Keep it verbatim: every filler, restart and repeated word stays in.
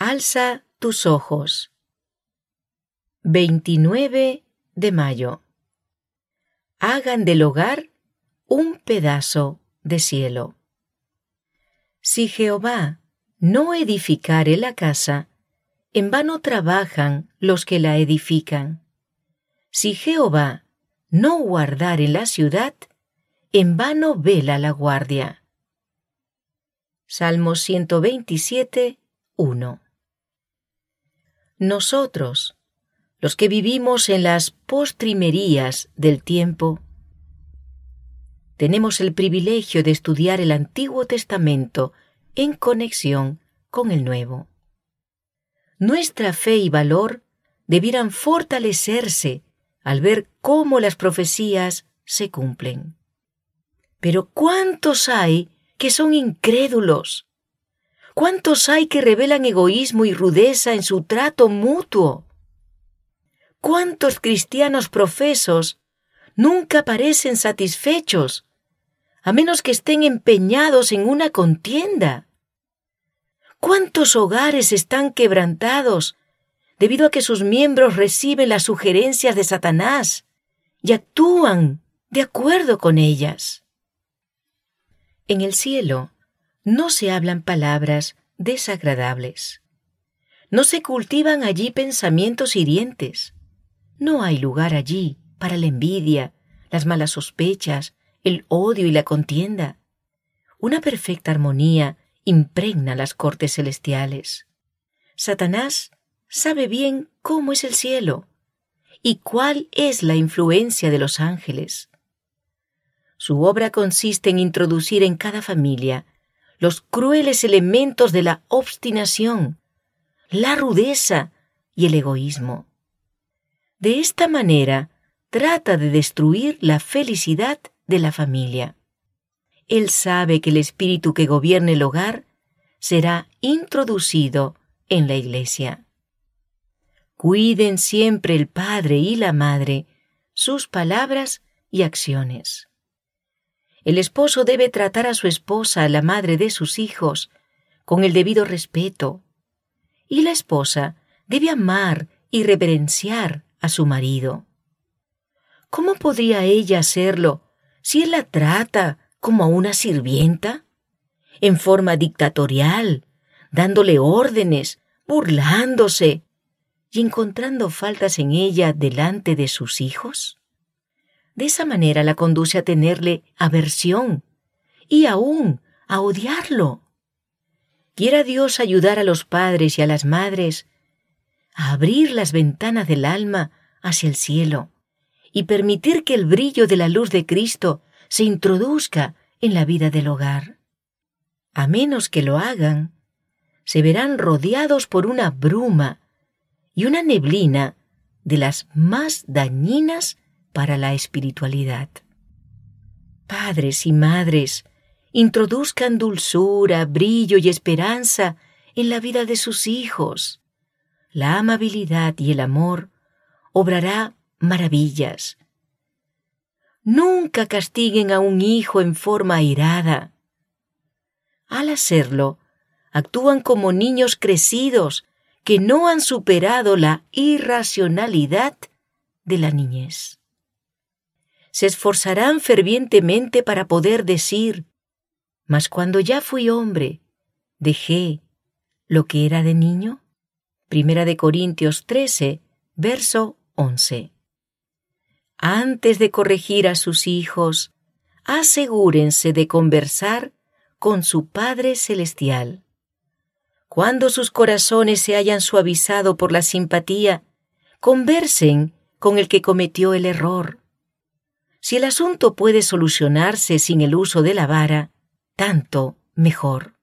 Alza tus ojos. veintinueve de mayo. Hagan del hogar un pedazo de cielo. Si Jehová no edificare la casa, en vano trabajan los que la edifican. Si Jehová no guardare la ciudad, en vano vela la guardia. Salmo ciento veintisiete, uno. Nosotros, los que vivimos en las postrimerías del tiempo, tenemos el privilegio de estudiar el Antiguo Testamento en conexión con el Nuevo. Nuestra fe y valor debieran fortalecerse al ver cómo las profecías se cumplen. Pero ¿cuántos hay que son incrédulos? ¿Cuántos hay que revelan egoísmo y rudeza en su trato mutuo? ¿Cuántos cristianos profesos nunca parecen satisfechos, a menos que estén empeñados en una contienda? ¿Cuántos hogares están quebrantados debido a que sus miembros reciben las sugerencias de Satanás y actúan de acuerdo con ellas? En el cielo no se hablan palabras desagradables. No se cultivan allí pensamientos hirientes. No hay lugar allí para la envidia, las malas sospechas, el odio y la contienda. Una perfecta armonía impregna las cortes celestiales. Satanás sabe bien cómo es el cielo y cuál es la influencia de los ángeles. Su obra consiste en introducir en cada familia los crueles elementos de la obstinación, la rudeza y el egoísmo. De esta manera, trata de destruir la felicidad de la familia. Él sabe que el espíritu que gobierne el hogar será introducido en la iglesia. Cuiden siempre el padre y la madre sus palabras y acciones. El esposo debe tratar a su esposa, la madre de sus hijos, con el debido respeto, y la esposa debe amar y reverenciar a su marido. ¿Cómo podría ella hacerlo si él la trata como a una sirvienta? En forma dictatorial, dándole órdenes, burlándose y encontrando faltas en ella delante de sus hijos. De esa manera la conduce a tenerle aversión y aún a odiarlo. Quiera Dios ayudar a los padres y a las madres a abrir las ventanas del alma hacia el cielo y permitir que el brillo de la luz de Cristo se introduzca en la vida del hogar. A menos que lo hagan, se verán rodeados por una bruma y una neblina de las más dañinas para la espiritualidad. Padres y madres, introduzcan dulzura, brillo y esperanza en la vida de sus hijos. La amabilidad y el amor obrará maravillas. Nunca castiguen a un hijo en forma airada. Al hacerlo, actúan como niños crecidos que no han superado la irracionalidad de la niñez. Se esforzarán fervientemente para poder decir: «Mas cuando ya fui hombre, dejé lo que era de niño». Primera de Corintios trece, verso once. Antes de corregir a sus hijos, asegúrense de conversar con su Padre Celestial. Cuando sus corazones se hayan suavizado por la simpatía, conversen con el que cometió el error. Si el asunto puede solucionarse sin el uso de la vara, tanto mejor.